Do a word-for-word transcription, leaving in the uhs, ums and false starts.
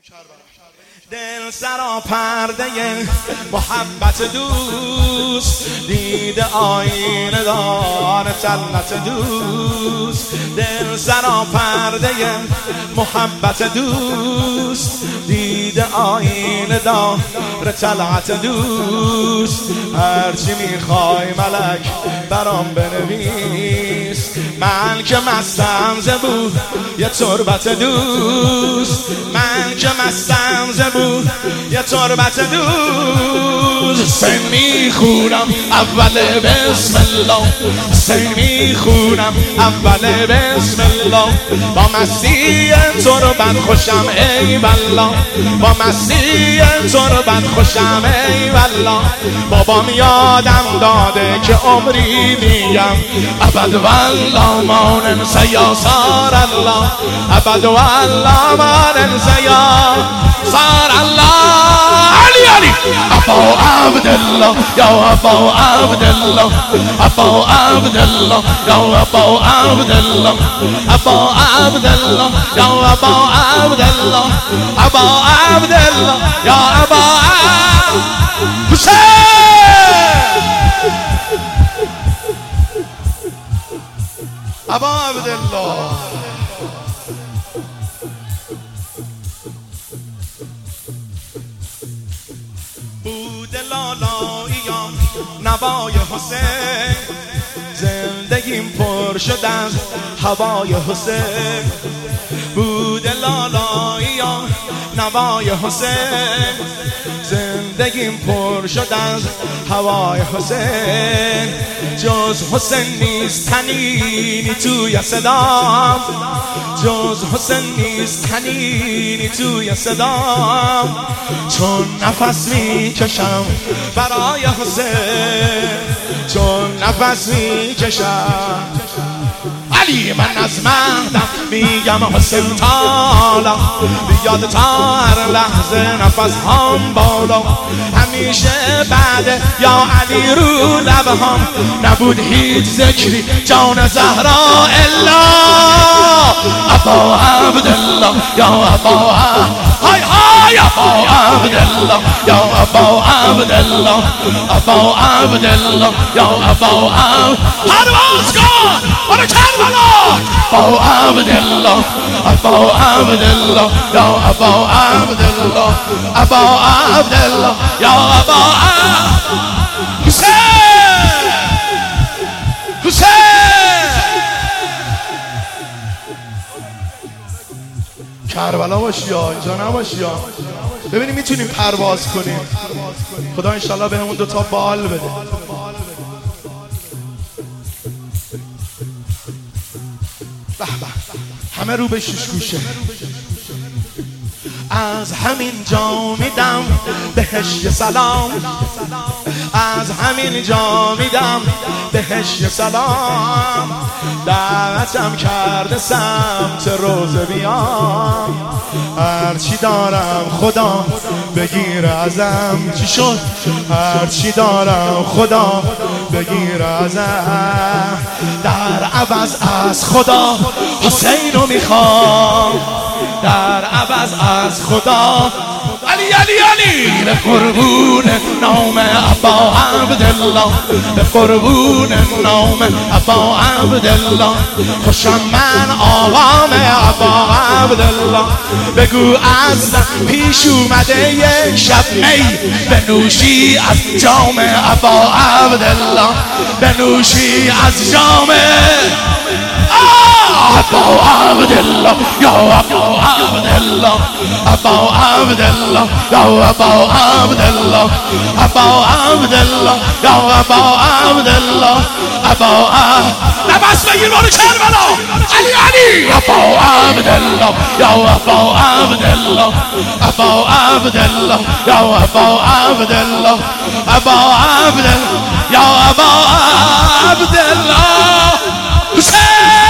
دل سرا پرده محبت دوست، دیده آینه دار جنت دوست. دل سرا پرده محبت دوست، دیده آینه دار طلعت دوست. هرچی میخوای ملک برام بنویس، من که مستم زبون یه تربت دوست. من که مستم زبون یه تربت دوست. سن میخونم اول بسم الله، سن میخونم اول بسم الله. با مسیح تربت خوشم ای والله، با مسیح تربت خوشم ای والله. بابام یادم داده که عمری میگم ابد والله ما ننسى یا صار الله، ابد والله ما ننسى یا صار الله. علی علی ابا عبدالله یا ابا عبدالله، ابا عبدالله یا ابا عبدالله، ابا عبدالله یا ابا عبدالله، ابا عبدالله یا ابا حسین. ابا عبدالله بود لالاییام نوای حسین، زندگیم پر شد از هوای حسین. بود لالاییام نوای حسین، زندگیم پر شد از هوای حسین. جز حسین نیست تنینی توی صدام، جز حسین نیست تنینی توی صدام. چون نفس میکشم برای حسین، چون نفس میکشم. علی من از مهدم میگم حسین تالا، بیاد تا هر لحظه نفس هم بالا. همیشه بعد یا علی رو لبهام نبود هیچ ذکری جان زهرا الا ابا عبدالله یا ابا های های ابا عبدالله یا ابا عبدالله، ابا عبدالله یا ابا عبد. پرواز کن برو کربلا. ابا عبدالله، ابا عبدالله یا ابا عبدالله، ابا عبدالله یا ابا حسین. حسین کربلا باشی یا اینجا نباشی یا. ببینیم میتونیم پرواز کنیم. خدا انشالله به همون دوتا بال بده. به به همه رو به شش گوشه. از همین جا میدم بهش یه سلام، از همین جا میدم بهش یه سلام. دعوتم کرده سمت روزه بیام، هرچی دارم خدا بگیر ازم. چی شد؟ هرچی دارم خدا بگیر ازم. در عوض از خدا حسین رو میخوام، در عوض از خدا علی علی علی. به قربون نام ابا عبدالله، به قربون نام ابا عبدالله. خوشم من آقام ابا عبدالله. بگو از پیش اومده یک شب می بنوشی از جام ابا عبدالله، بنوشی از جام ابا عبدالله یا ابا عبدالله، ابا عبدالله یا ابا عبدالله، ابا عبدالله یا ابا عبدالله، ابا نفس بگیر برو کربلا. علی علی ابا عبدالله یا ابا عبدالله، ابا عبدالله یا ابا عبدالله، ابا عبدالله یا ابا عبدالله. حسین